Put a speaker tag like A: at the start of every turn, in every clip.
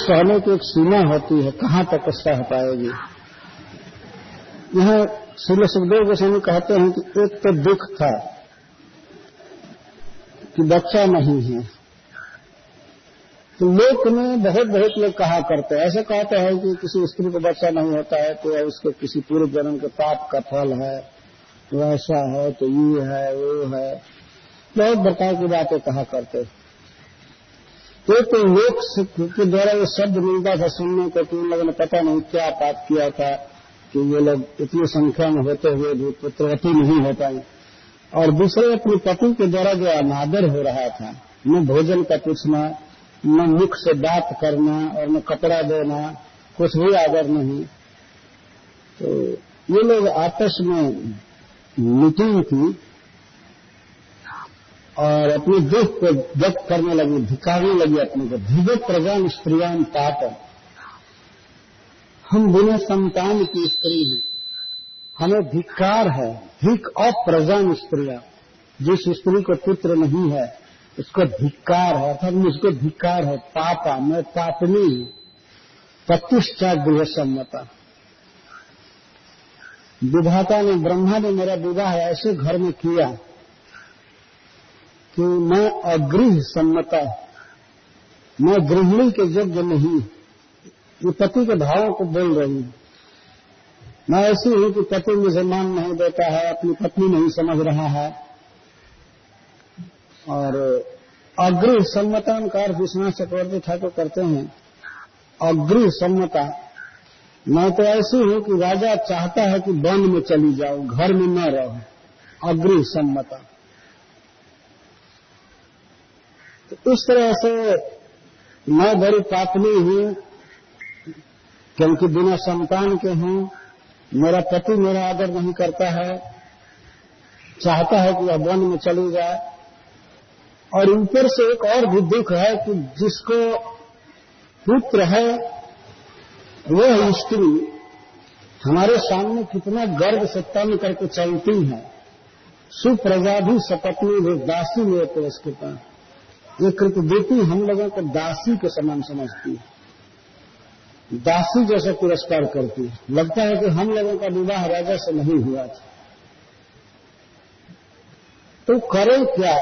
A: सहने की एक सीमा होती है, कहाँ तक सह पाएगी। यह श्री सुखदेव गोस्वामी कहते हैं कि एक तो दुख था कि बच्चा नहीं है, तो लोक में बहुत बहुत लोग कहा करते हैं, ऐसे कहते हैं कि किसी स्त्री को बच्चा नहीं होता है तो उसके किसी पूर्व जन्म के पाप का फल है, तो ऐसा है, तो ये है, वो है, बहुत प्रकार की बातें कहा करते। तो लोक के द्वारा ये शब्द मिलता था सुनने को कि उन लोगों ने पता नहीं क्या पाप किया था कि ये लोग इतनी संख्या में होते हुए भी पुत्रवती नहीं हो पाई। और दूसरे अपने पति के द्वारा जो अनादर हो रहा था, न भोजन का पूछना, न मुख से बात करना और न कपड़ा देना, कुछ भी आदर नहीं, तो ये लोग आपस में मीटिंग थी और अपने दुख को व्यक्त करने लगी, धिकारने लगी अपने को। धिगो प्रजान स्त्रियां पाप, हम बिना संतान की स्त्री हैं, हमें धिक्कार है। धिक अप्रजान स्त्रियां, जिस स्त्री को पुत्र नहीं है उसको धिक्कार है, अर्थात मुझको धिक्कार है। पापा, मैं पापनी हूं। पतिश्चा गृह सम्मता, विधाता ने, ब्रह्मा ने मेरा विवाह ऐसे घर में किया कि मैं अगृह सम्मता, मैं गृहिणी के योग्य नहीं। ये पति के भावों को बोल रही हूं। मैं ऐसी हूं कि पति मुझे मान नहीं देता है, अपनी पत्नी नहीं समझ रहा है। और अगृह सम्मता का अर्थ विश्वनाथ चक्रवर्ती ठाकुर करते हैं, अगृह सम्मता, मैं तो ऐसी हूं कि राजा चाहता है कि वन में चली जाओ, घर में न रहो। अगृह सम्मता। तो इस तरह से मैं बड़ी पापनी हूं क्योंकि बिना संतान के हूं, मेरा पति मेरा आदर नहीं करता है, चाहता है कि वह वन में चली जाए। और ऊपर से एक और भी दुख है कि जिसको पुत्र है वह स्त्री हमारे सामने कितना गर्व से तन करके चलती है। सुप्रजा भी सपत्नी भी दासी में पुरस्कृता, ये कृतदेती हम लोगों को दासी के समान समझती है, दासी जैसे पुरस्कार करती है। लगता है कि हम लोगों का विवाह राजा से नहीं हुआ था। तो करें क्या?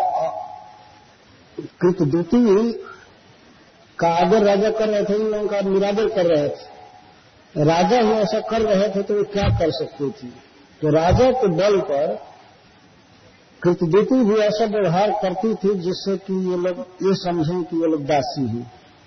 A: कृतदेती का आदर राजा कर रहे थे, इन लोगों का निरादर कर रहे थे। राजा ही ऐसा कर रहे थे तो वे क्या कर सकती थी? तो राजा के बल पर कृतदेती भी ऐसा व्यवहार करती थी जिससे कि ये लोग ये समझें कि ये लोग दासी हैं।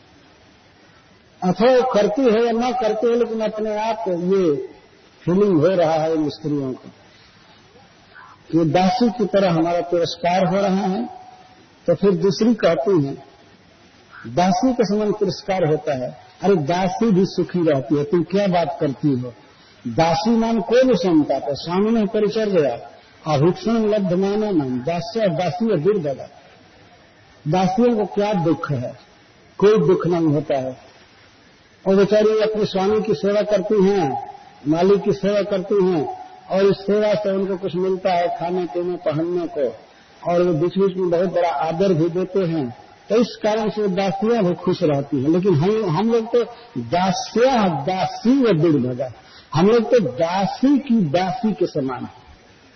A: अथवा करती है या न करती है, लेकिन अपने आप ये फीलिंग हो रहा है इन स्त्रियों को कि दासी की तरह हमारा तिरस्कार हो रहा है। तो फिर दूसरी कहती है, दासी के समान तिरस्कार होता है, अरे दासी भी सुखी रहती है, तुम क्या बात करती हो? दासी नाम कोई नहीं सुनता था, स्वामी ने परिचय दिया, अभिक्षण लब्ध माना नाम दास्य दासी है दुर्दगा। दासियों को क्या दुख है? कोई दुख नहीं होता है। और बेचारी अपने स्वामी की सेवा करती हैं, मालिक की सेवा करती हैं, और इस सेवा से उनको कुछ मिलता है खाने पीने पहनने को, और वो बीच बीच में बहुत बड़ा आदर भी देते हैं। तो इस कारण से दासियां भी खुश रहती हैं। लेकिन हम लोग तो दास्या दासी व दुर्भगा, हम लोग तो दासी की दासी के समान है।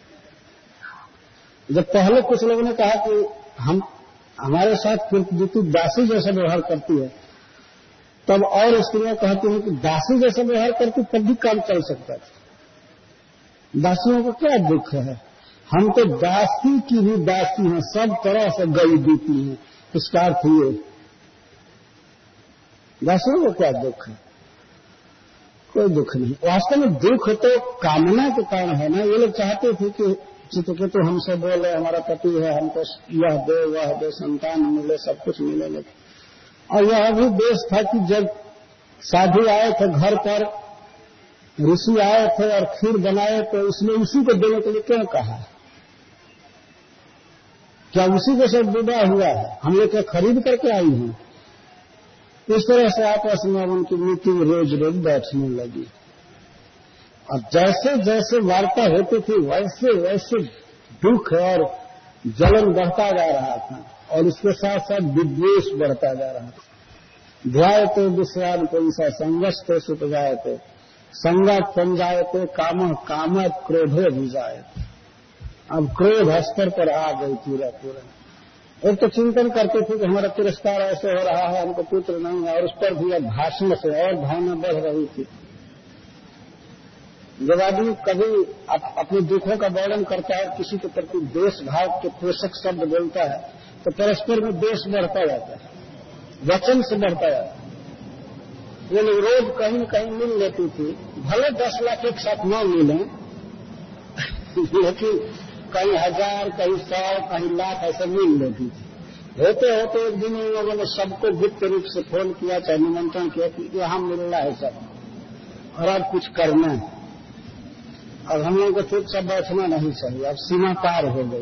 A: जब पहले कुछ लोगों ने कहा कि हम हमारे साथ कृतदेती दासी जैसा व्यवहार करती है, तब और स्त्रियां कहती हैं कि दासी जैसा व्यवहार करती तब भी काम चल सकता था। दासियों को क्या दुख है? हम तो दासी की भी दासी हैं, सब तरह से गई बीती हैं। इसका अर्थ ये, दासियों को क्या दुख है? कोई दुख नहीं। वास्तव में दुख तो कामना के कारण है ना। ये लोग चाहते थे कि चित्रकेतु हमसे बोले, हमारा पति है, हमको यह दे वह दे, संतान मिले, सब कुछ मिले। और यह भी देश था कि जब साधु आए थे घर पर, ऋषि आए थे और खीर बनाए, तो उसने उसी को देने के लिए क्यों कहा? क्या उसी के साथ विवाह हुआ है? हम लोग क्या खरीद करके आई हैं? इस तरह से आपस में उनकी मीटिंग रोज रोज बैठने लगी। और जैसे जैसे वार्ता होती थी वैसे वैसे दुख और जलन बढ़ता जा रहा था, और इसके साथ साथ विद्वेष बढ़ता जा रहा था। ध्यायते विश्रांति स संगस्ते सुपजायते संगत संजायते काम कामत क्रोधे भी जायते। अब क्रोध स्तर पर आ गई पूरा। एक तो चिंतन करते थे कि हमारा तिरस्कार ऐसे हो रहा है, हमको पुत्र नहीं है, और उस पर भी अब भाषण से और भावना बढ़ रही थी। जब आदमी कभी अपने दुखों का वर्णन करता है, किसी के प्रति द्वेष भाव के पोषक शब्द बोलता है, तो परस्पर में द्वेष बढ़ता जाता है, वचन से बढ़ता जाता है। ये लोग रोज कहीं कहीं मिल लेती थी, भले 10 लाख एक साथ न मिलें लेकिन कहीं 1000, कहीं 100, कहीं लाख ऐसे मिल लेती थी। होते होते एक दिन इन लोगों ने सबको गुप्त रूप से फोन किया, चाहे निमंत्रण किया कि यहाँ मिलना है सब, और अब कुछ करना है। अब हम लोगों को चुपचाप बैठना नहीं चाहिए, अब सीमा पार हो गई।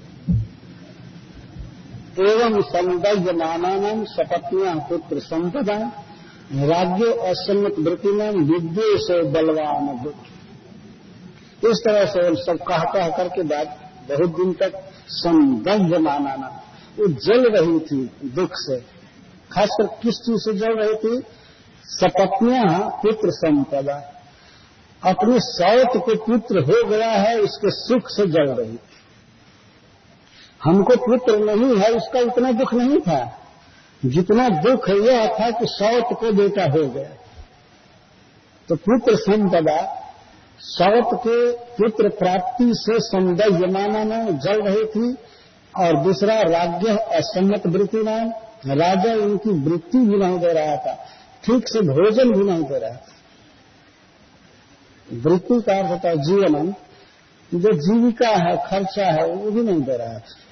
A: एवं संदयमानानां सपत्न्याः पुत्र संपदा राज्य असम्मत वृत्तिनां विद्वेष बलवान भूत। इस तरह से सब कह करके बात बहुत दिन तक संदयमानानां, वो जल रही थी दुख से। खासकर किस चीज से जल रही थी? सपत्न्याः पुत्र संपदा, अपने सौत को पुत्र हो गया है इसके सुख से जल रही थी। हमको पुत्र नहीं है उसका उतना दुख नहीं था, जितना दुख यह था कि सौत को बेटा हो गया। तो पुत्र संपदा, सौत के पुत्र प्राप्ति से संदयमाना में जल रही थी। और दूसरा राज्य असम्मत वृत्ति नाम, राजा इनकी वृत्ति भी नहीं दे रहा था, ठीक से भोजन भी नहीं दे रहा था। वृत्ति का अर्थ होता है जीवन, जो जीविका है, खर्चा है, वो भी नहीं दे रहा था।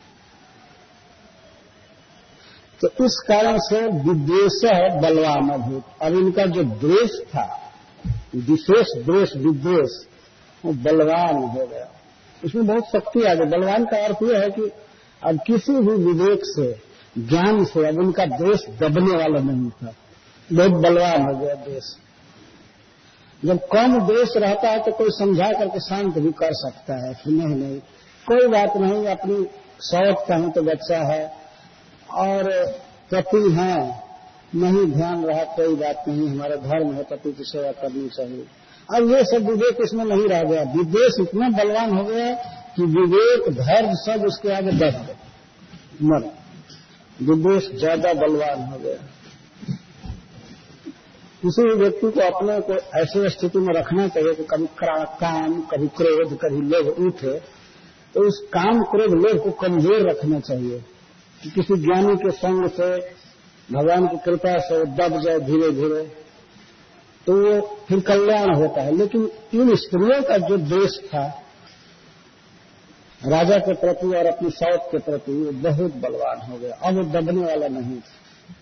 A: तो इस कारण से विद्वेष बलवान भूत। अब इनका जो द्वेष था, विशेष द्वेष विद्वेष, वो बलवान हो गया, उसमें बहुत शक्ति आ गई। बलवान का अर्थ यह है कि अब किसी भी विवेक से, ज्ञान से अब उनका द्वेष दबने वाला नहीं था, बहुत बलवान हो गया द्वेष। जब कम द्वेष रहता है तो कोई समझा करके शांत भी कर सकता है कि नहीं कोई बात नहीं, अपनी शौक कहीं तो बच्चा है और पति है, नहीं ध्यान रहा, कोई बात नहीं, हमारा धर्म है, पति की सेवा करनी चाहिए। अब ये सब विवेक इसमें नहीं रह गया। विद्वेष इतना बलवान हो गया कि विवेक धर्म सब उसके आगे दब गए, मर। विद्वेष ज्यादा बलवान हो गया। किसी भी व्यक्ति को अपने को ऐसी स्थिति में रखना चाहिए कि कभी काम, कभी क्रोध, कभी लोभ उठे, तो उस काम, क्रोध, लोभ को कमजोर रखना चाहिए कि किसी ज्ञानी के संग से, भगवान की कृपा से दब जाए धीरे धीरे, तो वो फिर कल्याण होता है। लेकिन इन स्त्रियों का जो द्वेष था राजा के प्रति और अपनी सौत के प्रति, वो बहुत बलवान हो गया, अब वो दबने वाला नहीं था।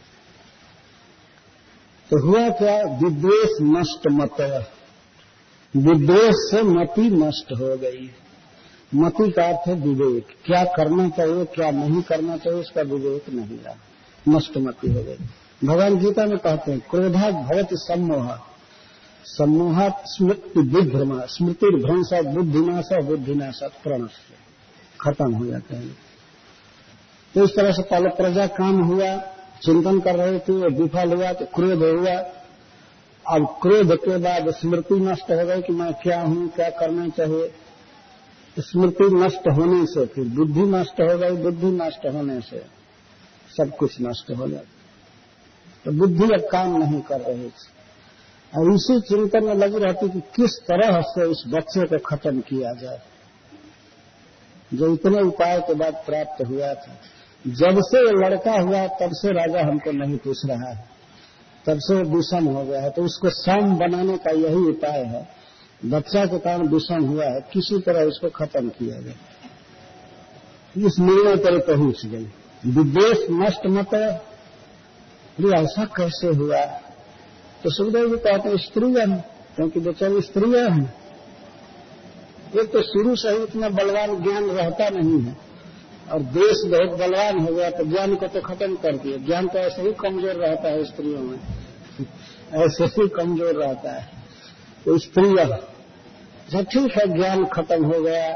A: तो हुआ क्या? विद्वेष नष्ट मत, विद्वेष से मति नष्ट हो गई। मति का अर्थ है विवेक, क्या करना चाहिए क्या नहीं करना चाहिए उसका विवेक नहीं रहा, नष्ट मति हो गई। भगवान गीता में कहते हैं क्रोधा भवति सम्मोह, सम्मोहात् स्मृति विभ्रमा, स्मृतिर्भ्रंश बुद्धिनाश, बुद्धिनाश प्रणश, खत्म हो जाता है। तो इस तरह से पहले प्रजा काम हुआ, चिंतन कर रहे थे, वो विफल हुआ तो क्रोध हुआ। अब क्रोध के बाद स्मृति नष्ट हो गई कि मैं क्या हूं, क्या करना चाहिए। स्मृति नष्ट होने से फिर बुद्धि नष्ट हो गई, बुद्धि नष्ट होने से सब कुछ नष्ट हो गया। तो बुद्धि अब काम नहीं कर रही थी, और इसी चिंतन में लगी रहती कि किस तरह से इस बच्चे को खत्म किया जाए, जो इतने उपाय के बाद प्राप्त हुआ था। जब से लड़का हुआ तब से राजा हमको नहीं पूछ रहा है, तब से विषम हो गया है। तो उसको सम बनाने का यही उपाय है। बच्चा के कारण विषम हुआ है, किसी तरह उसको खत्म किया जाए। इस निर्णय पर पहुंच गई। विद्वेष नष्ट मत, ऐसा कैसे हुआ? तो सुखदेव जी कहते हैं स्त्रियां हैं, क्योंकि बेचारी स्त्रियां हैं। एक तो शुरू से ही इतना बलवान ज्ञान रहता नहीं है, और देश बहुत बलवान हो गया तो ज्ञान को तो खत्म कर दिया। ज्ञान तो ऐसे ही कमजोर रहता है स्त्रियों में, ऐसे ही कमजोर रहता है। तो स्त्रियां सब ठीक है, ज्ञान खत्म हो गया,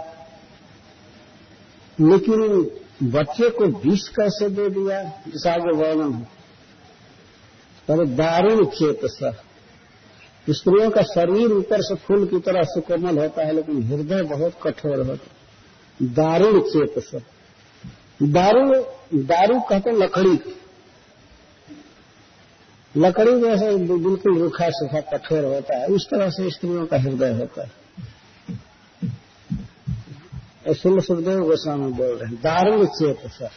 A: लेकिन बच्चे को विष कैसे दे दिया, जिस आगे वर्णन है। पर दारुण चेत सा। स्त्रियों का शरीर ऊपर से फूल की तरह से कोमल होता है, लेकिन हृदय बहुत कठोर होता है। दारुण चेत सा। दारू कहते लकड़ी, लकड़ी जैसे बिल्कुल रूखा सूखा कठोर होता है, उस तरह से स्त्रियों का हृदय होता है। इसलिए सुखदेव गोस्वामी बोल रहे हैं दारुण चेत सा।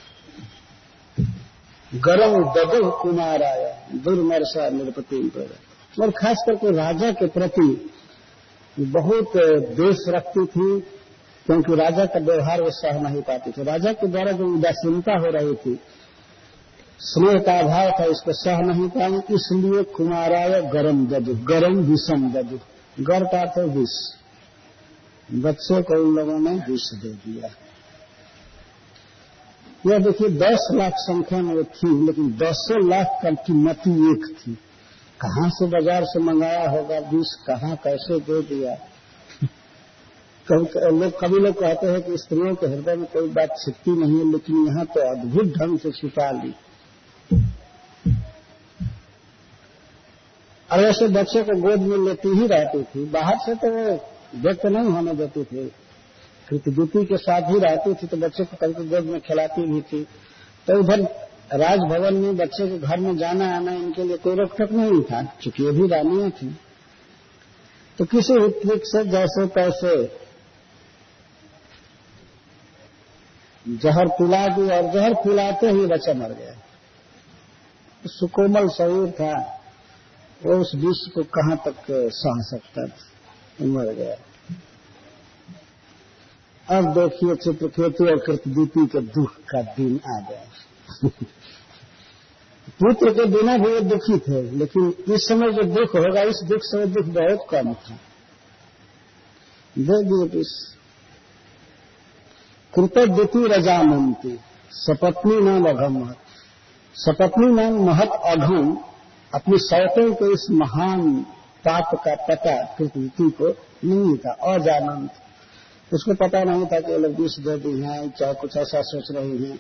A: गरम ददु कुमार आया दुर्मर्षा निरपति। और खास करके राजा के प्रति बहुत द्वेष रखती थी, क्योंकि राजा का व्यवहार वो सह नहीं पाती थी। राजा के द्वारा जो उदासीनता हो रही थी, स्नेह का अभाव था, इसको सह नहीं पाए, इसलिए कुमाराय गरम ददु, गरम विषम ददु। गर का तो विष, बच्चे को उन लोगों ने विष दे दिया। यह देखिए 10 लाख संख्या में वो थी, लेकिन 10 लाख का कीमती एक थी। कहां से बाजार से मंगाया होगा विष, कहां कैसे दे दिया। कभी लोग कहते हैं कि स्त्रियों के हृदय में कोई बात छिपती नहीं है, लेकिन यहाँ तो अद्भुत ढंग से छिपा ली। और ऐसे बच्चे को गोद में लेती ही रहती थी, बाहर से तो वो व्यक्त नहीं होने देती थी। कृतदूती के साथ ही रहती थी, तो बच्चे को कभी गोद में खिलाती भी थी। तो उधर राजभवन में बच्चे के घर में जाना आना इनके लिए कोई रोक टोक नहीं था, चूंकि ये भी रानियां थी। तो किसी ट्रिक से जैसे तैसे जहर पिला दी, और जहर पिलाते ही बच्चा मर गया। सुकोमल शरीर था, वो उस विष को कहां तक सह सकता था, मर गया। अब देखिए चित्रकेतु और कृतदूती के दुख का दिन आ गया। पुत्र के बिना भी वो दुखी थे, लेकिन इस समय जो दुख होगा, इस दुख से दुख बहुत कम था। दे दिए विष। कृतदूती रजामंती सपत्नी नाम अघम। सपत्नी नाम महत अघम, अपनी सौतों के इस महान पाप का पता कृतदूती को नहीं था। अजानंत, उसको पता नहीं था कि लोग विष दे दी हैं, चाहे कुछ ऐसा सोच रही हैं।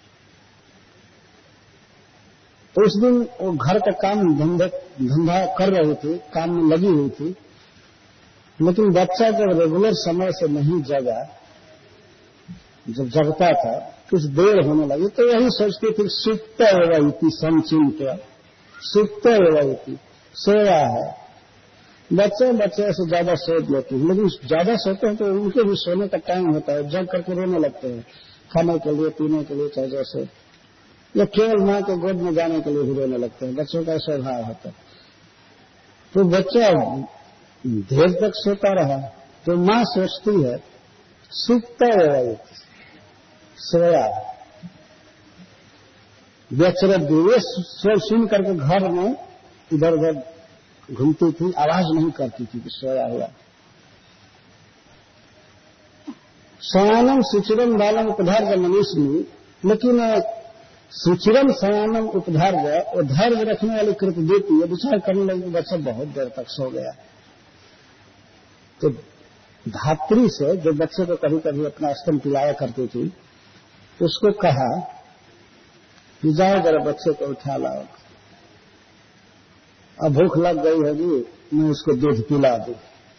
A: तो उस दिन वो घर का काम धंधा कर रही थी, काम में लगी हुई थी, लेकिन बच्चा जब रेगुलर समय से नहीं जगा, जब जगता था कुछ देर होने लगी, तो यही सोचती थी सुप्त एवं संचिंत, सुप्त एवं सोया है। बच्चे से ज्यादा सोच लेती हैं, लेकिन ज्यादा सोते हैं तो उनके भी सोने का टाइम होता है, जग करके रोने लगते हैं, खाने के लिए, पीने के लिए, चाहे जैसे, या केवल मां के गोद में जाने के लिए भी रोने लगते हैं। बच्चों का स्वभाव होता है। तो बच्चा देर तक सोता रहा, तो मां सोचती है सुप्त सोया। व्यचरत ये सुन करके घर में इधर उधर घूमती थी, आवाज नहीं करती थी कि सोया हुआ। शयानम सुचिरम बालम उपधार्य मनुष्य, लेकिन सुचिरम शयानम उपधार्य, और धैर्य रखने वाली कृतदूती ये विचार करने लगी, बच्चा बहुत देर तक सो गया। तो धात्री से, जो बच्चे को कभी कभी अपना स्तन पिलाया करती थी, उसको कहा कि जाओ जरा बच्चे को उठा लाओ, अब भूख लग गई होगी, मैं उसको दूध पिला दूं।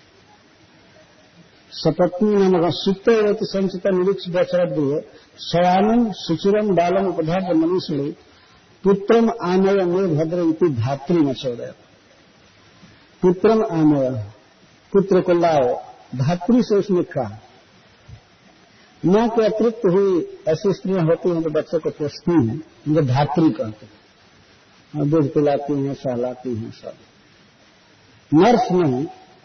A: सपत्नी नाम सुप्त एवं संचित निरीक्ष व्यचरत दिए शयानम सुचिरम बालम उपधार्य मनुष्य पुत्रम आनय में भद्र इति धात्री न छोड़े। पुत्रम आनय, पुत्र को लाओ, धात्री से उसने कहा। मां के अतिरिक्त हुई ऐसी स्त्रियां होती हैं जो बच्चे को पोषती हैं, उनको धात्री कहते हैं, दूध पिलाती हैं, सहलाती हैं। सब नर्स नहीं,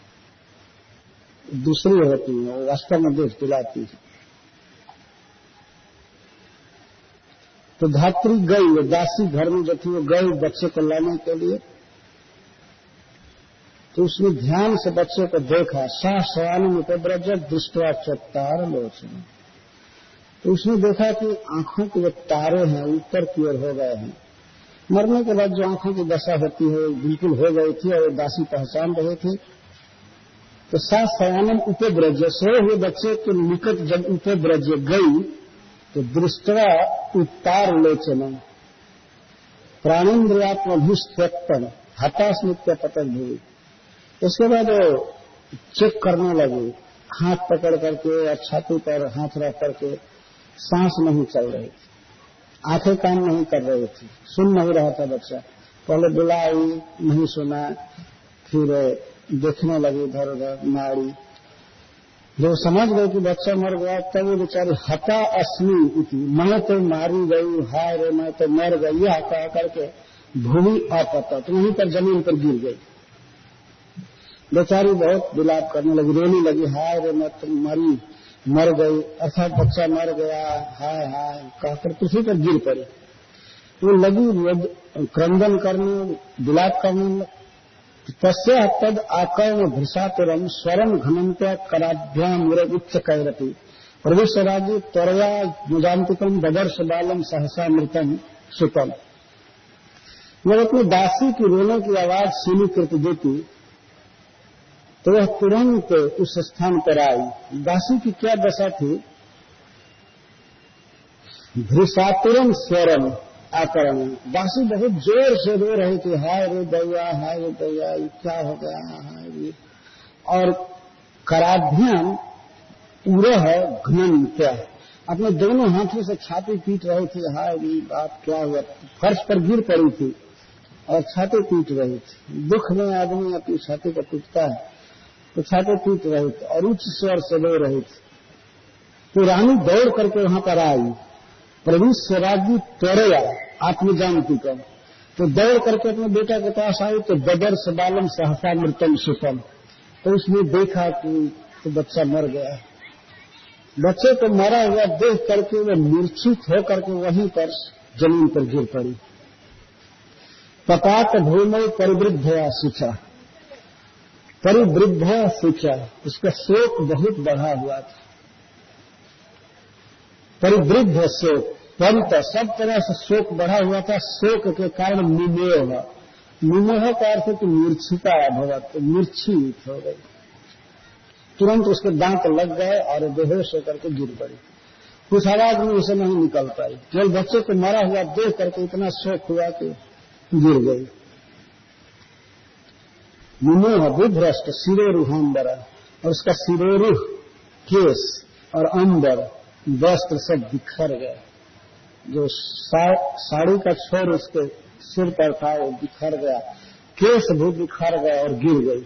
A: दूसरी होती है, वो वास्तव में दूध पिलाती है। तो धात्री गई, वो दासी घर में जो थी वो गई बच्चे को लाने के लिए। तो उसने ध्यान से बच्चे को देखा, सा शयानम उपब्रज दृष्टवा चत्तार लोचन। तो उसने देखा कि आंखों के जो तारे हैं ऊपर की ओर हो गए हैं। मरने के बाद जो आंखों की दशा होती है बिल्कुल हो गई थी, और दासी पहचान रही थी। तो सा शयानम उपब्रज, सोए हुए बच्चे के निकट जब उपब्रज गई, तो दृष्टवा उत्तार लोचन, प्राणेन्द्रियात्मभिस्त्यक्तन हतास्मित्य पतन हुई। उसके बाद वो चेक करने लगी, हाथ पकड़ करके या छाती पर हाथ रख करके। सांस नहीं चल रही थी, आंखें काम नहीं कर रही थी, सुन नहीं रहा था बच्चा। पहले बुलाई, नहीं सुना, फिर देखने लगी इधर उधर नाड़ी। जो समझ गई कि बच्चा मर गया, तब वो बेचारी हता अस्मी इति, मैं तो मारी गई, हाय रे मैं तो मर गई, यह कह करके भूमि अपतत, वहीं पर जमीन पर गिर गई। बेचारी बहुत विलाप करने लगी, रोने लगी, हाय रे मैं तो मर गई, अर्थात बच्चा मर गया, हाय हाय कहकर पृथ्वी पर गिर पड़ी। वो लगी क्रंदन करने, विलाप करने। तस्या तद आकर्ण भृषातुरम स्वरम घनंत कराभ्याम उच्च कैरती प्रविश्वराजी त्वरया मुजांतिकम बदर्श बालम सहसा मृतम सुतम। जब अपनी दासी की रोने की आवाज सुनी कृत देती तो वह तुरंत उस स्थान पर आई। दासी की क्या दशा थी? भृषातुरम स्वरम आकरण, दासी बहुत जोर से रो रही थी, हाय रे दैया, हाय रे दैया, ये क्या हो गया, हाय रे। और कराभ्याम पूरा है घनन, क्या अपने दोनों हाथों से छाती पीट रही थी, हाय रे बात क्या हुआ। फर्श पर गिर पड़ी थी और छाती पीट रही थी। दुख में आदमी अपनी छाती को पीटता है, तो छाती पीट रही थी और उच्च स्वर से रो रही थी। तो रानी दौड़ करके वहां पर आई, प्रविश्वराजी त्वरया आत्मजानती का, तो दौड़ करके अपने बेटा के पास आई तो बदर्श बालम सहसा मृतम सुतम, तो उसने देखा कि तो बच्चा मर गया। बच्चे को मरा हुआ देख करके वह मूर्छित होकर के वहीं पर जमीन पर गिर पड़ी। पपात भूमि परिवृद्धया सूचा, परिवृद्ध सूचा, उसका शोक बहुत बढ़ा हुआ था। परिवृद्ध शोक, पंत सब तरह से शोक बढ़ा हुआ था। शोक के कारण मुमोह, मुमोह का अर्थ है कि मूर्छिता भवत, मूर्छित हो गई। तुरंत उसके दांत लग गए और बेहोश होकर के गिर पड़ी। कुछ आवाज में उसे नहीं निकल पाई, केवल बच्चे को मरा हुआ देख करके इतना शोक हुआ कि गिर गई। मुमोह विभ्रष्ट शिरोरुहाम्बर, और उसका शिरोरुह, केस और अंबर, वस्त्र सब बिखर गए। जो साड़ी का छोर उसके सिर पर था वो बिखर गया, केस भी बिखर गए और गिर गई।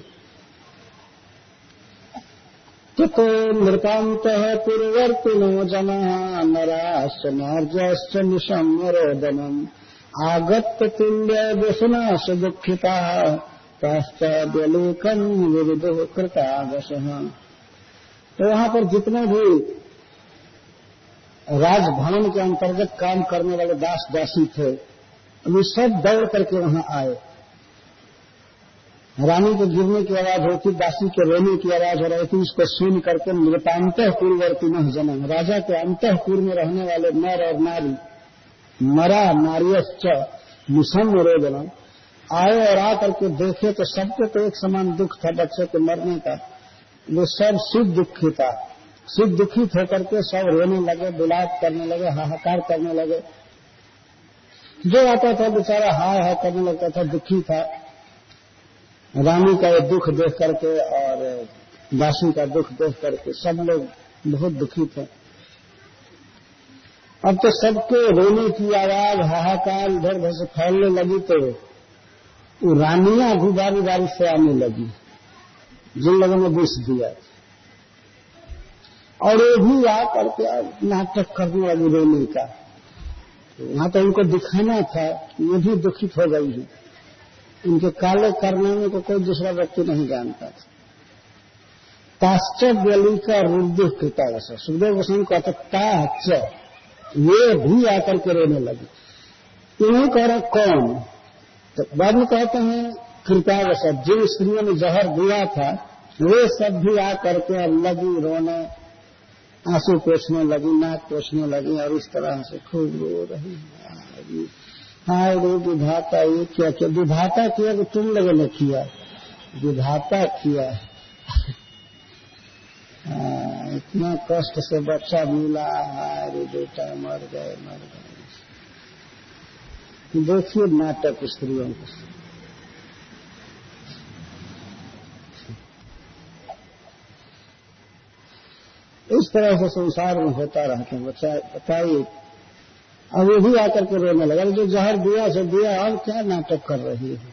A: तो मृतांत पूर्वर्तिनो जना नराश्च नार्यश्च निशम्यरोदनम आगत्य तुल्य व्यसनाश दुःखिता पाश्चाद्यलोकम विविधो कृतागशः। तो वहां पर जितने भी राजभवन के अंतर्गत काम करने वाले दास दासी थे, वे सब दौड़ करके वहां आए। रानी के गिरने की आवाज होती, दासी के रोने की आवाज हो रही थी। उसको सुन करके मृतांतःपुरवर्ती न जनम, राजा के अंतःपुर में रहने वाले नर और नारी, मरा नारियश्च निशम्य रोदनम, आए और आकर के देखे तो सबके तो एक समान दुख था बच्चे के मरने का। वो सब सुख दुखिता, सुख दुखित होकर के सब रोने लगे, विलाप करने लगे, हाहाकार करने लगे। जो आता था बेचारा हाय हाय करने लगता था, दुखी था। रानी का ये दुख देख करके और दासी का दुख देख करके सब लोग बहुत दुखी थे। अब तो सबके रोने की आवाज, हाहाकार इधर उधर से फैलने लगी, तो वो रानियां भी बारी बारी से आने लगी जिन लोगों ने विष दिया, और वो भी आकर के नाटक करने लगी रोने का। वहां तो उनको दिखाना था, ये भी दुखित हो गई है। इनके काले करने में तो कोई दूसरा व्यक्ति नहीं जानता था। ताश्चर्य का रुद्ध कृता, सुखदेव गोस्वामी कहते ताच, ये भी आकर के रोने लगी। इन्हें कह रहे कौन? तो बाद में कहते हैं कृतावश, जिन स्त्रियों ने जहर दिया था वे सब भी आकर के लगी रोने, आंसू पोछने लगी, नाक पोछने लगी, और इस तरह से खूब रो रही। हाय रे विधाता, ये क्या क्या विधाता किया कि तुम लोगों ने किया? विधाता किया। इतना कष्ट से बच्चा मिला, हाय रे बेटा मर गए, मर गए। देखिए नाटक स्त्रियों को। इस तरह से संसार में होता रहता है। बताइए, अब ये भी आकर के रोने लगा, जो जहर दिया से दिया, अब क्या नाटक कर रही है।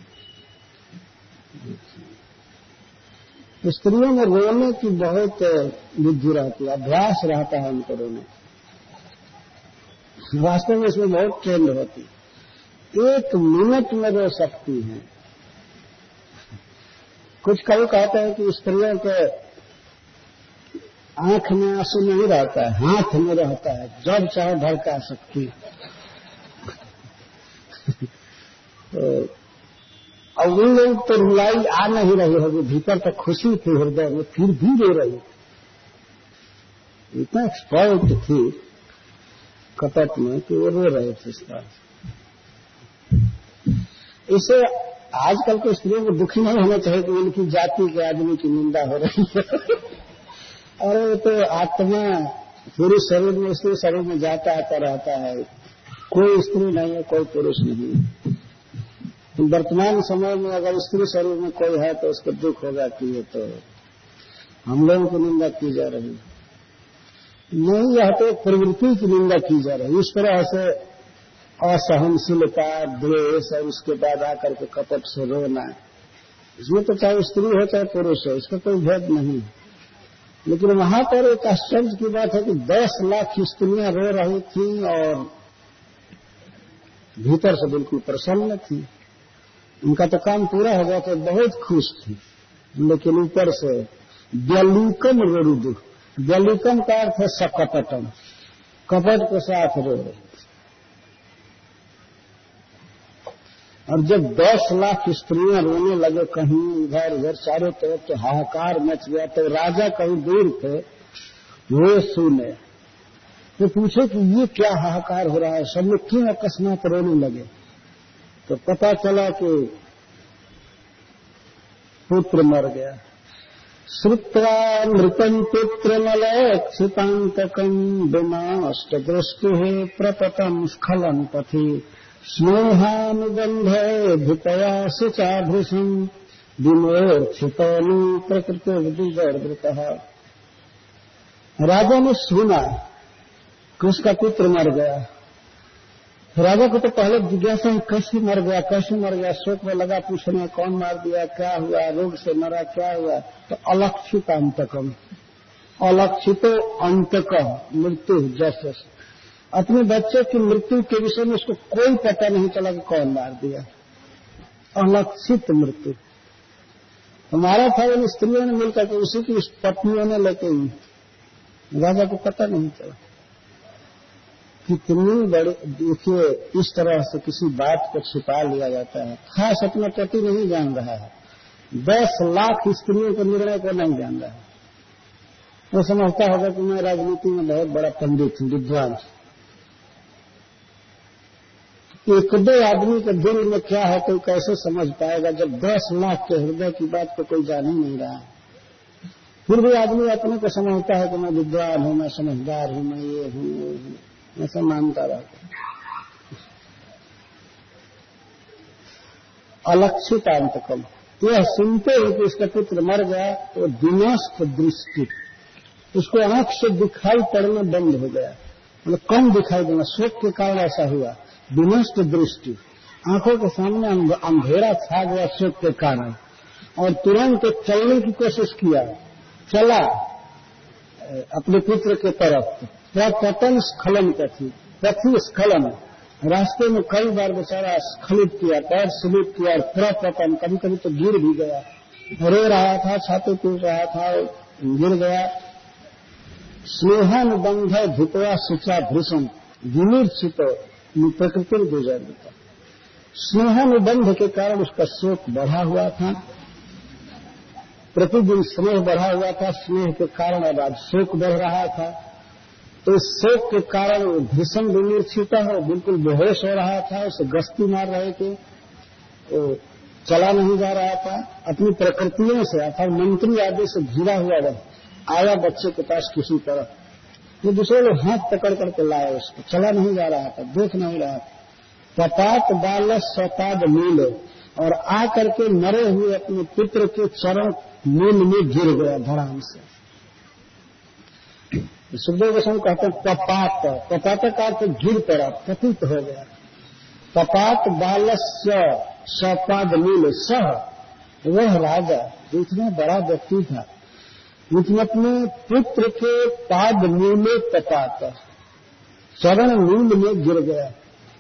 A: स्त्रियों में रोने की बहुत बुद्धि रहती है, अभ्यास रहता है उनको रोने। वास्तव में इसमें बहुत ट्रेंड होती है। 1 मिनट में रो सकती हैं। कुछ कभी कहते हैं कि स्त्रियों के आंख में आंसू नहीं रहता है, हाथ में रहता है, जब चाहे भड़का सकती है। तो अब उन लोग तो रुलाई आ नहीं रही होगी, भीतर तो खुशी थी हृदय में, फिर भी रो रही। इतना एक्सपर्ट थी कपट में कि वो रो रहे थे इस बात। इसे आजकल के स्त्रियों को दुखी नहीं होना चाहिए कि उनकी जाति के आदमी की निंदा हो रही है। अरे तो आत्मा पूरे शरीर में, स्त्री शरीर में जाता आता रहता है। कोई स्त्री नहीं है, कोई पुरुष नहीं है। वर्तमान समय में अगर स्त्री शरीर में कोई है तो उसको दुख हो जाती है, तो हम लोगों की निंदा की जा रही है। नहीं, यह तो प्रवृत्ति की निंदा की जा रही है। इस तरह से असहनशीलता, द्वेष और उसके बाद आकर के कपट से रोना, इसमें तो चाहे स्त्री हो चाहे पुरुष हो, इसका कोई भेद नहीं है। लेकिन वहां पर एक आश्चर्य की बात है कि 10 लाख स्त्रियां रो रही थी और भीतर से बिल्कुल प्रसन्न थी। उनका तो काम पूरा हो गया, तो बहुत खुश थी। लेकिन ऊपर से व्यलुकम रोरुदु, व्यलुकम का अर्थ है सकपटम, कपट के साथ रो रही। और जब 10 लाख स्त्रियां रोने लगे कहीं इधर उधर, चारों तरफ तो हाहाकार मच गया। तो राजा कहीं दूर थे, वो सुने तो पूछे कि ये क्या हाहाकार हो रहा है, सब लोग क्यों अकस्मात रोने लगे। तो पता चला कि पुत्र मर गया। श्रुत्वा मृतम पुत्रमलक्षितांतकं विनाष्टदृष्टिः प्रपतम् स्खलन् पथि स्नेहानुबन्धे भितया शुचाभृशम् विमूर्छितोऽनु प्रकृतिर्विगर्भितः। राजा ने सुना कि उसका पुत्र मर गया। राजा को तो पहले जिज्ञासा कैसे मर गया, कैसे मर गया, शोक में लगा पूछने कौन मार दिया, क्या हुआ, रोग से मरा, क्या हुआ। तो अलक्षित अंतकम, अलक्षितो अंतकम मृत्यु, जैसे अपने बच्चे की मृत्यु के विषय में उसको कोई पता नहीं चला कि कौन मार दिया। अलक्षित मृत्यु हमारा था, इन स्त्रियों ने मिलकर के उसी की पत्नियों ने लेके राजा को पता नहीं चला। कितनी बड़ी, देखिए इस तरह से किसी बात को छिपा लिया जाता है। खास अपना पति नहीं जान रहा है, 10 लाख स्त्रियों के निर्णय को नहीं जान रहा है। वो समझता होगा कि मैं राजनीति में बहुत बड़ा पंडित हूं, विद्वान। एक दो आदमी के दिल में क्या है कोई कैसे समझ पाएगा, जब 10 लाख के हृदय की बात को कोई जान ही नहीं रहा। फिर भी आदमी अपने को समझता है कि मैं विद्वान हूं, मैं समझदार हूं, मैं ये हूं, वो हूं, ऐसा मानता रहता है। अलक्षित अंतकम, यह सुनते ही कि उसका पुत्र मर गया तो विनष्ट दृष्टि, उसको आंख से दिखाई पड़ना बंद हो गया, मतलब कम दिखाई देना। शोक के कारण ऐसा हुआ। विनष्ट दृष्टि, आंखों के सामने अंधेरा छा गया शोक के कारण, और तुरंत चलने की कोशिश किया, चला अपने पुत्र के तरफ। प्रपतन स्खलन पथि स्खलन, रास्ते में कई बार बेचारा स्खलित किया, पैर स्लिप किया, और प्रपतन कभी कभी तो गिर भी गया, रो रहा था, छाती टूट रहा था, गिर गया। स्नेहानुबंध धितवा शुचा भृषम विमूर्छित प्रकृति गुजर देता। स्नेहानुबंध के कारण उसका शोक बढ़ा हुआ था, प्रतिदिन स्नेह बढ़ा हुआ था, स्नेह के कारण अब आज शोक बढ़ रहा था। तो इस शोक के कारण वो भीषण विमूर्छित है, बिल्कुल बेहोश हो रहा था, उसे गश्ती मार रहे थे, वो चला नहीं जा रहा था। अपनी प्रकृतियों से अर्थात मंत्री आदि से घिरा हुआ आया बच्चे के पास किसी तरह। ये दूसरे लोग हाथ पकड़ करके लाए उसको, चला नहीं जा रहा था, देख नहीं रहा था। पपात बाल स्वपाद मूल, और आकर के मरे हुए अपने पुत्र के चरण मूल में गिर गया धड़ाम से। सुखदेव गोस्वामी कहते हैं पपात, पपात का अर्थ गिर पड़ा, पतित हो गया। पपात बालस्य स्वपाद मूल, सह वह राजा जो इतना बड़ा व्यक्ति था, उसने अपने पुत्र के पाद मूले पपात, चरण मूल में गिर गया।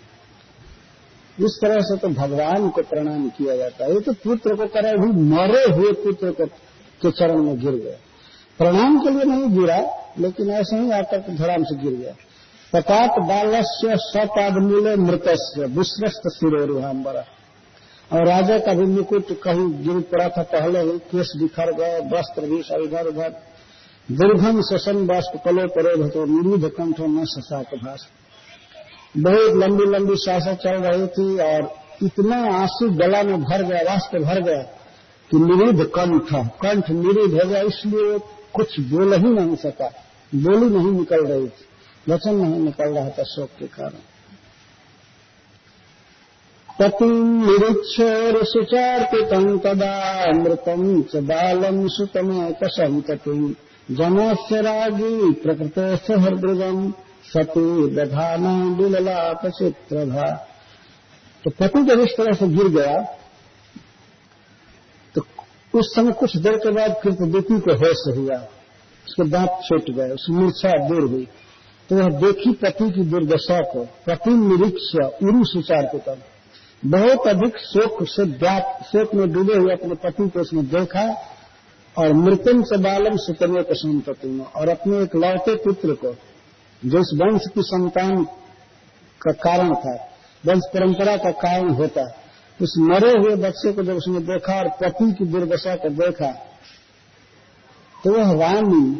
A: इस तरह से तो भगवान को प्रणाम किया जाता है। ये तो पुत्र को करे हुए मरे हुए पुत्र के चरण में गिर गया, प्रणाम के लिए नहीं गिरा, लेकिन ऐसे ही आकर के धड़ाम से गिर गया। पपात बालस्य स्वपाद मूले मृतस्य विश्रस्त शिरोरुहाम्बरा, और राजा का भी मुकुट कहीं गिर पड़ा था पहले ही, केस बिखर गए, वस्त्र भी सब इधर उधर। दीर्घम शशन वस्त्र कलो परे भतो निरुद्ध कंठ न शशाक भाष, बहुत लंबी लंबी सांसें चल रही थी और इतना आंसू गला में भर गया, वाष्प भर गया कि निरुद्ध कंठ निरुद्ध हो गया, इसलिए कुछ बोल ही नहीं सका, बोली नहीं निकल रही थी, वचन नहीं निकल रहा था शोक के कारण। पतिं निरीक्ष्य शुचार्पितं तदा अमृतं च बालं सुतमेकसन्ततिं जनस्य रागी प्रकृतेश्च हृदृगं सती दधाना बिललाप चित्रभा। तो पति जब इस तरह से गिर गया तो उस समय कुछ देर के बाद कृतदूती को होश हुआ, उसके दांत छूट गए, उसकी मूर्छा दूर हुई। तो वह देखी पति की दुर्दशा को, पति निरीक्ष्य उरु सुचार्पितम, बहुत अधिक शोक में डूबे हुए अपने पति को उसने देखा, और मृतम च बालम सुतमे को संतति में, और अपने एक लौटे पुत्र को जो इस वंश की संतान का कारण था, वंश परंपरा का कारण होता, उस मरे हुए बच्चे को जब उसने देखा और पति की दुर्दशा को देखा, तो वह रानी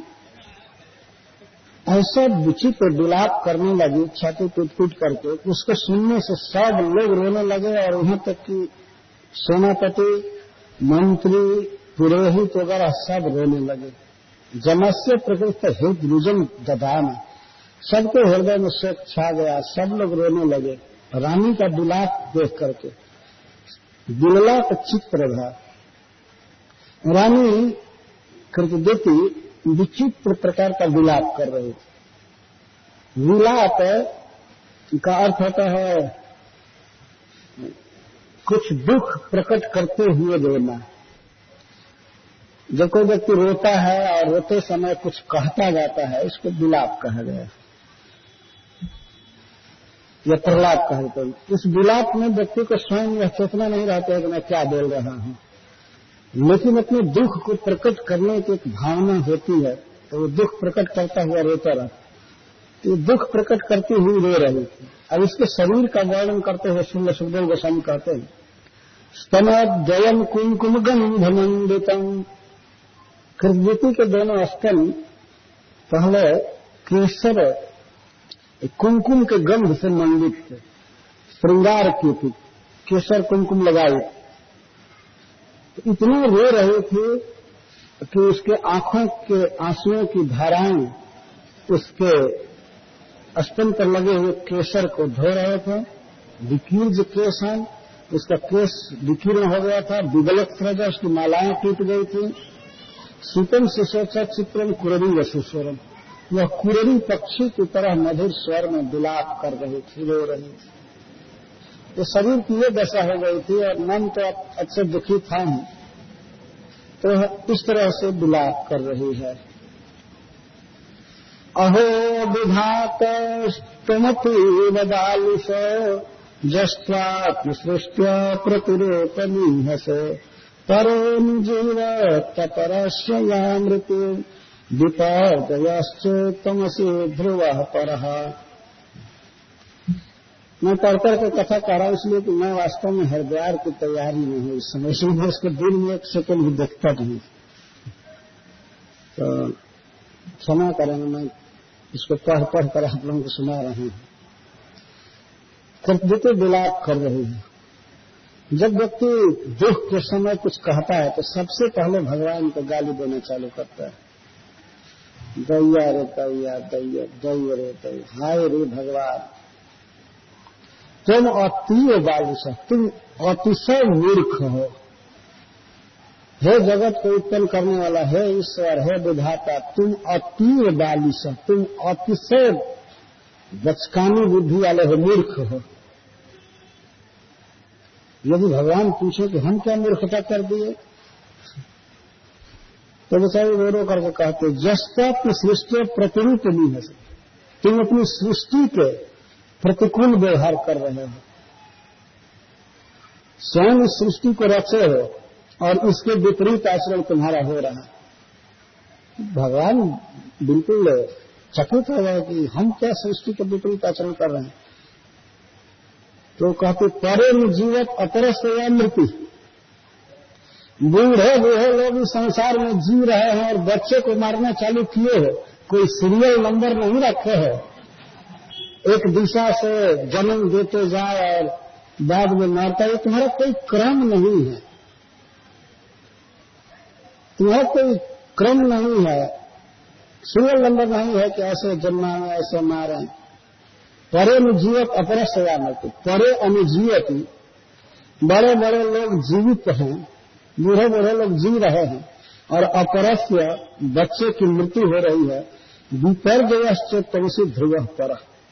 A: ऐसा विचित्र विलाप करने लगी, छाती पीट करके, उसको सुनने से सब लोग रोने लगे, और वहां तक कि सेनापति, मंत्री, पुरोहित वगैरह सब रोने लगे। जमस्य प्रकृत हृदय ददाना, सबके हृदय में शोक छा गया, सब लोग रोने लगे रानी का विलाप देख करके। विललाप चित्र था, रानी कृतदूती विचित्र प्रकार का विलाप कर रही थी। विलाप का अर्थ होता है कुछ दुख प्रकट करते हुए रोना। जब कोई व्यक्ति रोता है और रोते समय कुछ कहता जाता है, इसको विलाप कहा गया है, या प्रलाप कहते हैं। इस विलाप में व्यक्ति को स्वयं यह चेतना नहीं रहता है कि मैं क्या बोल रहा हूं, लेकिन अपने दुख को प्रकट करने की एक भावना होती है, तो वो दुख प्रकट करता हुआ रोता रहा। तो दुख प्रकट करती हुई रो रही थी। अब इसके शरीर का वर्णन करते हुए सुखदेव गोस्वामी कहते हैं, स्तनोद्वयम् कुंकुम गंधमंडितम्, कृतदूती के दोनों स्तन पहले केसर कुमकुम के गंध से मंडित थे, श्रृंगार की थी, केसर कुमकुम लगाए। इतने रो रहे थे कि उसके आंखों के आंसुओं की धाराएं उसके स्तन पर लगे हुए केसर को धो रहे थे। विकीर्ज केसन, उसका केस विकीर्ण हो गया था, विगलत प्रजा, उसकी मालाएं टूट गई थी। सुतम शिशोचा चित्रम कुररी वसुस्वरम, वह कुररी पक्षी की तरह मधुर स्वर में विलाप कर रही थी, रो रही थी। तो शरीर की ये दशा हो गई थी और मन तो अच्छे दुखी था ही, तो इस तरह से विलाप कर रही है। अहो विधातस्तमति वदालुष जस्त्वात्मसृष्ट्या प्रतिरूपमीहसे परो जीव तपरस्य या मृत्यु विपर्दयश्च तमसि ध्रुवः परः। मैं पढ़कर के कथा कह रहा हूं इसलिए कि मैं वास्तव में हरिद्वार की तैयारी में हूं इस समय, इसलिए मैं उसको दिन में एक सेकंड भी देखता नहीं, तो क्षमा करें, मैं इसको पढ़ कर आप लोगों को सुना रहा हूं। कृतदूती विलाप कर रही है। जब व्यक्ति दुख के समय कुछ कहता है तो सबसे पहले भगवान को गाली देना चालू करता है, दैया रे दैया, दैया दैया रे दैया, हाय रे भगवान। तुम अतीव बालिश, तुम अतिशय मूर्ख हो। हे जगत को उत्पन्न करने वाला, हे ईश्वर, हे विधाता, तुम अतीव बालिश, तुम अतिशय बचकानी बुद्धि वाले हो, मूर्ख हो। यदि भगवान पूछे कि हम क्या मूर्खता कर दिए, तो बेचारे रो रो करके कहते, जस्तात्म सृष्टि प्रतिरूप नहीं है, तुम अपनी सृष्टि के प्रतिकूल व्यवहार कर रहे हो। स्वयं इस सृष्टि को रचे हो और इसके विपरीत आचरण तुम्हारा हो रहा है। भगवान बिल्कुल चकित हो गए कि हम क्या सृष्टि के विपरीत आचरण कर रहे हैं। तो कहते, परे में जीवत अपरस या मृत्यु, बूढ़े बूढ़े लोग इस संसार में जी रहे हैं और बच्चे को मारना चालू किए हो। कोई सीरियल नंबर नहीं रखे हो, एक दिशा से जन्म देते जाए और बाद में मारता है। तुम्हारा कोई क्रम नहीं है, तुम्हारा कोई क्रम नहीं है, सीरियल नंबर नहीं है कि ऐसे जन्माए ऐसे मारे। परे अनुजीवत अपरस्य मृत्यु, परे अनुजीवत, बड़े बड़े लोग जीवित हैं, बूढ़े बूढ़े लोग जी रहे हैं, और अपरस्य बच्चे की मृत्यु हो रही है। विपर्जय तुमसी ध्रुव पर,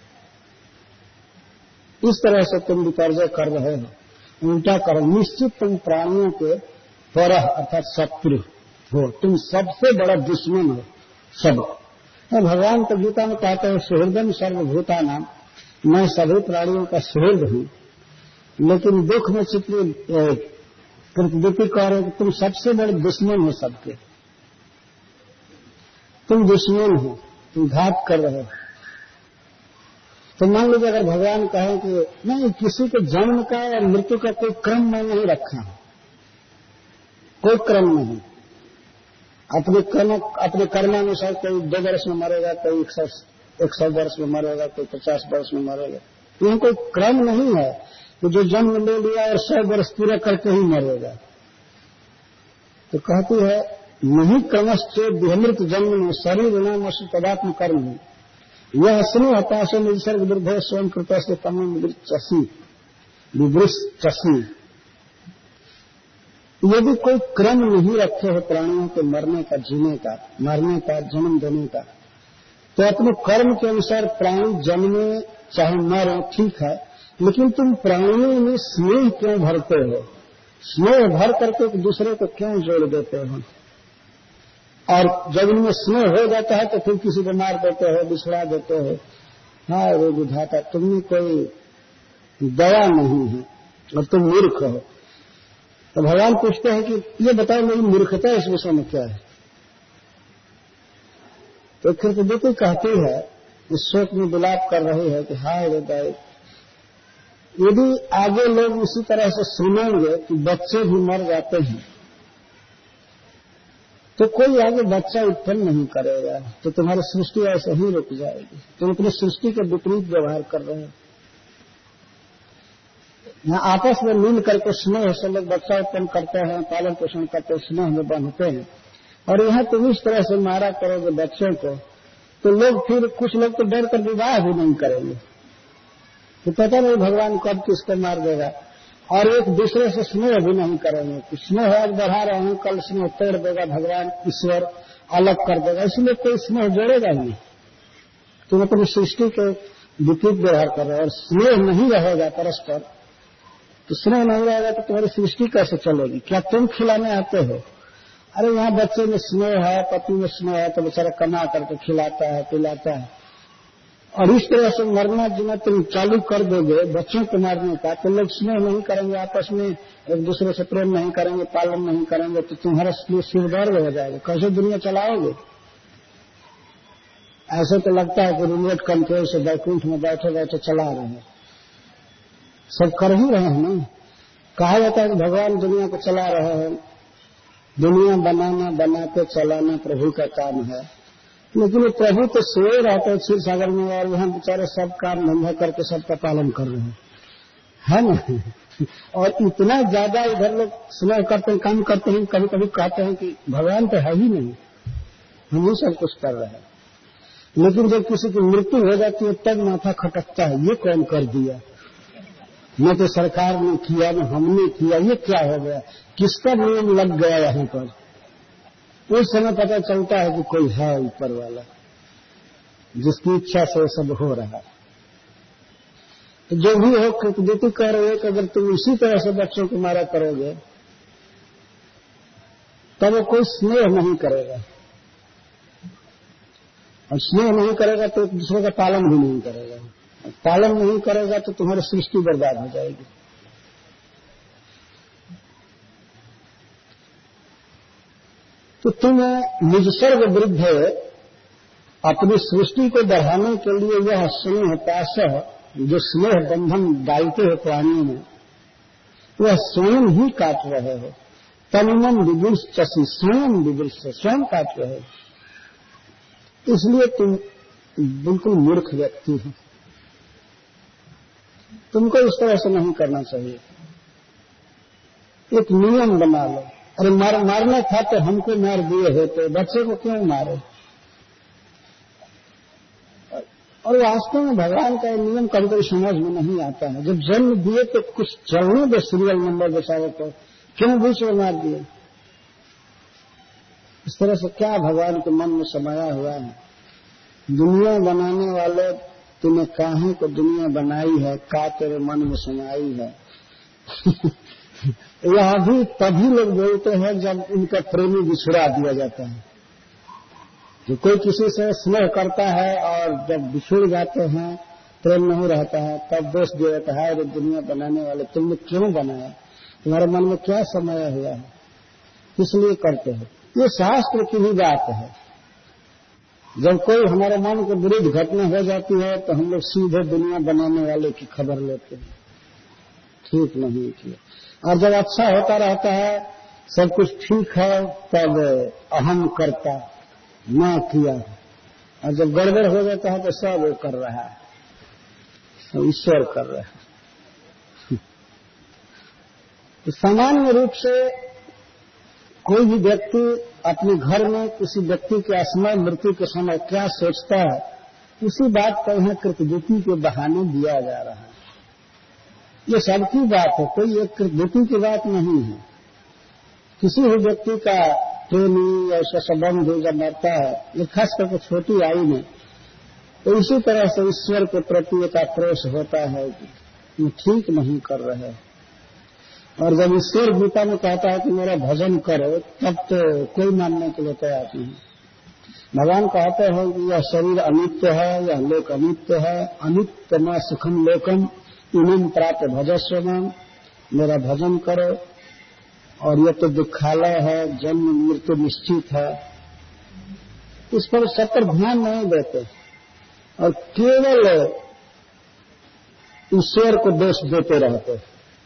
A: इस तरह से तुम विपर्जय कर रहे हो, उल्टा करो। निश्चित तुम प्राणियों के पर अर्थात शत्रु हो, तुम सबसे बड़ा दुश्मन हो सब। भगवान तो गीता में कहते हैं, सुहृदम सर्वभूता नाम, मैं सभी प्राणियों का सुहृद हूं। लेकिन दुख में चित्रित प्रतिदिति कह रहे कि तुम सबसे बड़े दुश्मन हो सबके, तुम दुश्मन हो, तुम घात कर रहे हो। तो मान लीजिए अगर भगवान कहें कि नहीं, किसी के जन्म का और मृत्यु का कोई क्रम मैं नहीं रखा, कोई क्रम नहीं, अपने कर्मानुसार कोई 2 वर्ष में मरेगा, कोई 100 वर्ष में मरेगा, कोई 50 वर्ष में मरेगा, यह कोई क्रम नहीं है कि जो जन्म ले लिया और 100 वर्ष पूरा करके ही मरेगा। तो कहती है, नहीं क्रमश्चेत विहमृत जन्म में शरीर नाम तदात्म कर्म, यह स्नेह हताशो निसर्ग वृद्ध स्वयं कृपा से तमम विवृष चसी। यदि कोई क्रम नहीं रखे हो प्राणियों के मरने का, जीने का, मरने का, जन्म देने का, तो अपने कर्म के अनुसार प्राणी जन्मे चाहे मरे, ठीक है, लेकिन तुम प्राणियों में स्नेह क्यों भरते हो? स्नेह भर करके एक दूसरे को क्यों जोड़ देते हो? और जब इनमें स्नेह हो जाता है तो फिर किसी को मार देते हो, बिछड़ा देते हो। हाँ रे विधाता, तुम्हें कोई दया नहीं है और तुम मूर्ख हो। तो भगवान पूछते हैं कि ये बताओ मेरी मूर्खता इस विषय में क्या है? तो कृतज्ञता कहती है, इस शोक में विलाप कर रही है कि हाय रे दाई, यदि आगे लोग इसी तरह से सुनेंगे कि बच्चे भी मर जाते हैं, तो कोई आगे बच्चा उत्पन्न नहीं करेगा, तो तुम्हारी सृष्टि ऐसे ही रुक जाएगी। तुम अपनी सृष्टि के विपरीत व्यवहार कर रहे हो। यहाँ आपस में मिल करके स्नेह से लोग बच्चा उत्पन्न करते हैं, पालन पोषण करते हैं, स्नेह में बांधते हैं, और यहाँ तुम इस तरह से मारा करोगे बच्चों को, तो लोग फिर कुछ लोग तो डर कर विवाह भी नहीं करेंगे, तो पता नहीं भगवान कब किसको मार देगा। और एक दूसरे से स्नेह भी नहीं करेंगे कि स्नेह आज बढ़ा रहे हैं, कल स्नेह तोड़ देगा भगवान, ईश्वर अलग कर देगा, इसलिए कोई स्नेह जोड़ेगा ही नहीं। तुम अपनी सृष्टि के विपरीत व्यवहार कर रहे हो, और स्नेह नहीं रहेगा परस्पर, तो स्नेह नहीं रहेगा तो तुम्हारी सृष्टि कैसे चलेगी? क्या तुम खिलाने आते हो? अरे यहाँ बच्चे में स्नेह है, पति में स्नेह है, तो बेचारा कमा करके खिलाता है, पिलाता है। और इस तरह से मरना जीना तुम चालू कर दोगे बच्चों को मारने का, तो लोग स्नेह नहीं करेंगे, आपस में एक दूसरे से प्रेम नहीं करेंगे, पालन नहीं करेंगे, तो तुम्हारा सिर दर्द हो जाएगा। कैसे दुनिया चलाओगे? ऐसे तो लगता है कि रिमोट कंट्रोल से बैकुंठ में बैठे बैठे चला रहे हैं, सब कर ही रहे हैं ना। कहा जाता है कि भगवान दुनिया को चला रहे हैं, दुनिया बनाना बना के चलाना प्रभु का काम है। लेकिन ये प्रभु तो सोए रहते हैं क्षीर सागर में, और यहाँ बेचारे सब काम धंधा करके सबका पालन कर रहे हैं, है ना। और इतना ज्यादा इधर लोग स्नेह करते हैं, काम करते हैं, कभी कभी कहते हैं कि भगवान तो है ही नहीं, हम ही सब कुछ कर रहे हैं। लेकिन जब किसी की मृत्यु हो जाती है तब माथा खटकता है, ये कौन कर दिया, न तो सरकार ने किया न हमने किया, ये क्या हो गया, किसका नियम लग गया यहाँ पर। उस समय पता चलता है कि कोई है ऊपर वाला जिसकी इच्छा से सब हो रहा है। तो जो भी हो, कृतज्ञता कह रहे हो कि अगर तुम इसी तरह से बच्चों को मारा करोगे तब वो कोई स्नेह नहीं करेगा, और स्नेह नहीं करेगा तो दूसरे का पालन भी नहीं करेगा, पालन नहीं करेगा तो तुम्हारी सृष्टि बर्बाद हो जाएगी। तो तुम निजसर्ग विरुद्ध अपनी सृष्टि को बढ़ाने के लिए यह स्नेह पाश जो स्नेह बंधन डालते हो प्राणियों में, वह स्वयं ही काट रहे हो। तनुमन विवृष्टि, स्वयं विवृष्ट, स्वयं काट रहे हो। इसलिए तुम बिल्कुल मूर्ख व्यक्ति हो, तुमको इस तरह से नहीं करना चाहिए। एक नियम बना लो। अरे मारना था तो हमको मार दिए होते, बच्चे को क्यों मारे। और वास्तव में भगवान का नियम कभी कभी समझ में नहीं आता है। जब जन्म दिए तो कुछ चलने दो सीरियल नंबर बेचारे को, क्यों बीच में मार दिए। इस तरह से क्या भगवान के मन में समाया हुआ है। दुनिया बनाने वाले, तूने काहे को दुनिया बनाई है, का तेरे मन में समाई है। यह भी तभी लोग बोलते हैं जब उनका प्रेमी बिछुड़ा दिया जाता है। जो कोई किसी से स्नेह करता है और जब बिछुड़ जाते हैं, प्रेम नहीं रहता है, तब दोष दिया जाता है, अरे दुनिया बनाने वाले तुमने क्यों बनाया, तुम्हारे मन में क्या समाया हुआ है, इसलिए करते हो। ये शास्त्र की ही बात है। जब कोई हमारे मन के विरुद्ध घटना हो जाती है तो हम लोग सीधे दुनिया बनाने वाले की खबर लेते हैं, ठीक नहीं किया। और जब अच्छा होता रहता है, सब कुछ ठीक है, तब अहम करता मैं किया, और जब गड़बड़ हो जाता है तो सब वो कर रहा है, तो ईश्वर कर रहा है। तो सामान्य रूप से कोई भी व्यक्ति अपने घर में किसी व्यक्ति के असमय मृत्यु के समय क्या सोचता है, उसी बात को यहाँ कृतज्ञता के बहाने दिया जा रहा है। ये सबकी बात है, कोई एक कृतज्ञता की बात नहीं है। किसी भी व्यक्ति का प्रेमी ऐसा संबंध जब मरता है, ये खास करके छोटी आयु में, तो इसी तरह से ईश्वर के प्रति एक आक्रोश होता है कि ये ठीक नहीं कर रहे। और जब ईश्वर गीता में कहता है कि मेरा भजन करो, तब तो कोई मानने के लिए तैयार नहीं। भगवान कहते हैं कि यह शरीर अनित्य है, यह लोक अनित्य है, अनित्य न सुखम लोकम इनम प्राप्त भजस्व नाम, मेरा भजन करो। और यह तो दुखालय है, जन्म मृत्यु निश्चित है, इस पर सब पर ध्यान नहीं देते और केवल ईश्वर को दोष देते रहते।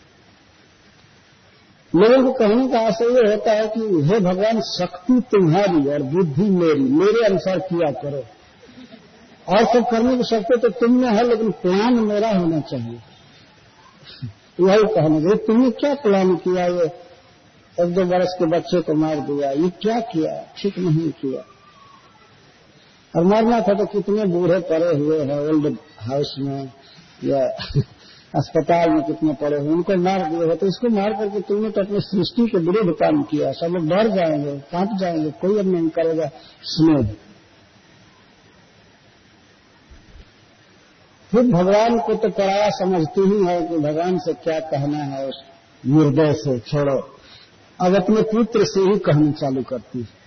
A: लोगों को कहने का आशय ये होता है कि हे भगवान, शक्ति तुम्हारी और बुद्धि मेरी, मेरे अनुसार किया करो, और सब करने की शक्ति तो तुम में है, लेकिन प्लान मेरा होना चाहिए। यही कहना चाहिए, तुमने क्या प्लान किया, ये 1-2 वर्ष के बच्चे को मार दिया, ये क्या किया, ठीक नहीं किया। और मारना था तो कितने बूढ़े पड़े हुए हैं ओल्ड हाउस में या अस्पताल में, कितने पड़े हुए, उनको मार दिए हो। तो इसको मार करके तुमने तो अपनी सृष्टि के विरुद्ध काम किया। सब लोग डर जाएंगे, कांप जाएंगे, कोई अब नहीं करेगा स्नेह। फिर भगवान को तो पराया समझती ही है कि भगवान से क्या कहना है, उस निर्दय से छोड़ो। अब अपने पुत्र से ही कहनी चालू करती है।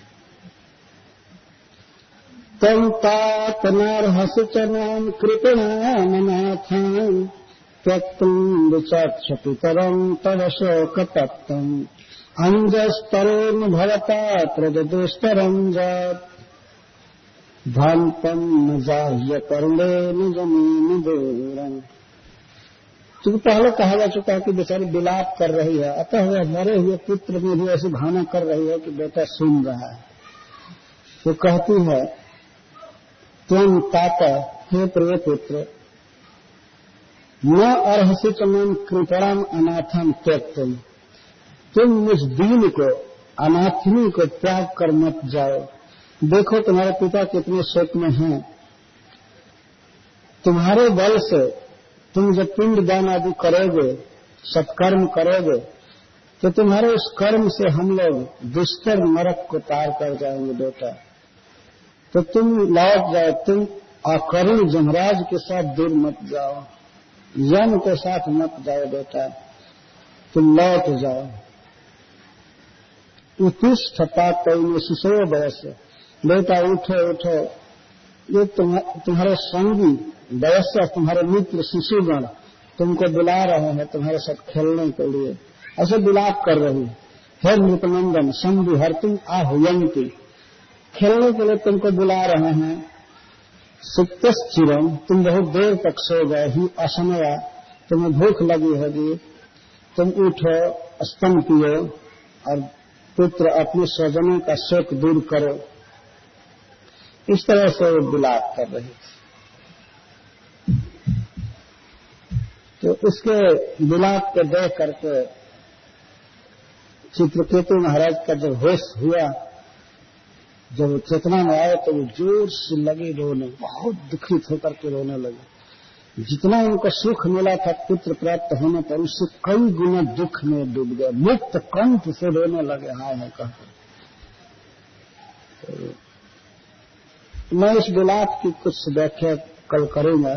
A: तम तात नरहसचनाम कृपणामनाथान त्यक्तुम विचक्षपितरम तव शोकतप्तम अंजस्तरोन भवता प्रजदुस्तरम जात भान्तम न जाह्य करले निजमीन दूरम। क्योंकि पहले कहा जा चुका है कि बेचारी विलाप कर रही है, अतः वह मरे हुए पुत्र में भी ऐसी भावना कर रही है कि बेटा सुन रहा है। तो कहती है, तुम तात, हे प्रिय पुत्र, न अर्हसि चमन कृपणाम अनाथम त्यक्तुम, तुम मुझ दीन को, अनाथनी को त्याग कर मत जाओ। देखो तुम्हारे पिता कितने शोक में हैं, तुम्हारे बल से तुम जब पिंड दान आदि करोगे, सत्कर्म करोगे, तो तुम्हारे उस कर्म से हम लोग दुष्कर नरक को पार कर जाएंगे बेटा। तो तुम लौट जाओ, तुम अकरुण जमराज के साथ दूर मत जाओ, यम के साथ मत जाओ बेटा, तुम लौट जाओ। उत्तिष्ठ पातौन शिशो वयस्य, बेटा उठो उठो, ये तुम्हारे संगी वयस्य, तुम्हारे मित्र शिशुगण तुमको बुला रहे हैं तुम्हारे साथ खेलने के लिए, ऐसे विलाप कर रही। हे नृपनंदन संधि हर तुम आहुयंती, खेलने के लिए तुमको बुला रहे हैं। सुप्तश्चिरम, तुम बहुत देर तक सो गए ही, असमया तुम्हें भूख लगी होगी, तुम उठो, स्तन पियो और पुत्र अपने स्वजनों का शोक दूर करो। इस तरह से वो विलाप कर रही थी। तो उसके विलाप को देख करके चित्रकेतु महाराज का जब होश हुआ, जब चेतना में आए, तो वो जोर से लगे रोने, बहुत दुखित होकर के रोने लगे। जितना उनको सुख मिला था पुत्र प्राप्त होने पर, उससे कई गुना दुख में डूब गए, मुक्त कंठ से रोने लगे, हाय हाय कहकर। तो मैं इस विलाप की कुछ व्याख्या कल करूंगा।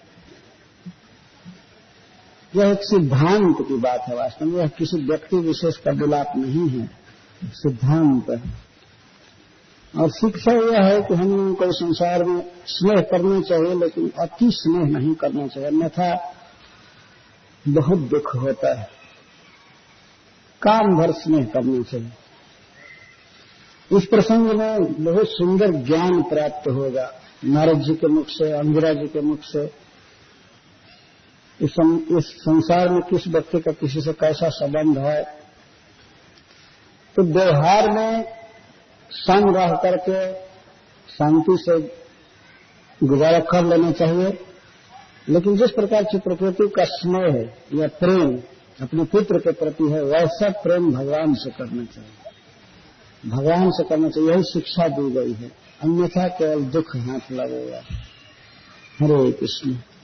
A: यह एक सिद्धांत की बात है, वास्तव में यह किसी व्यक्ति विशेष का विलाप नहीं है, सिद्धांत है। और शिक्षा यह है कि हम लोगों को संसार में स्नेह करना चाहिए, लेकिन अति स्नेह नहीं करना चाहिए, अन्यथा बहुत दुख होता है। काम भर स्नेह करना चाहिए। इस प्रसंग में बहुत सुंदर ज्ञान प्राप्त होगा नारद जी के मुख से, अंगिरा जी के मुख से। इस संसार में किस व्यक्ति का किसी से कैसा संबंध है, तो व्यवहार में सम रह करके शांति से गुजारा कर लेना चाहिए। लेकिन जिस प्रकार चित्रकेतु का स्नेह या प्रेम अपने पुत्र के प्रति है, वैसा प्रेम भगवान से करना चाहिए, भगवान से करना चाहिए। यही शिक्षा दी गई है, अन्यथा केवल दुख हाथ लगेगा। हरे कृष्ण।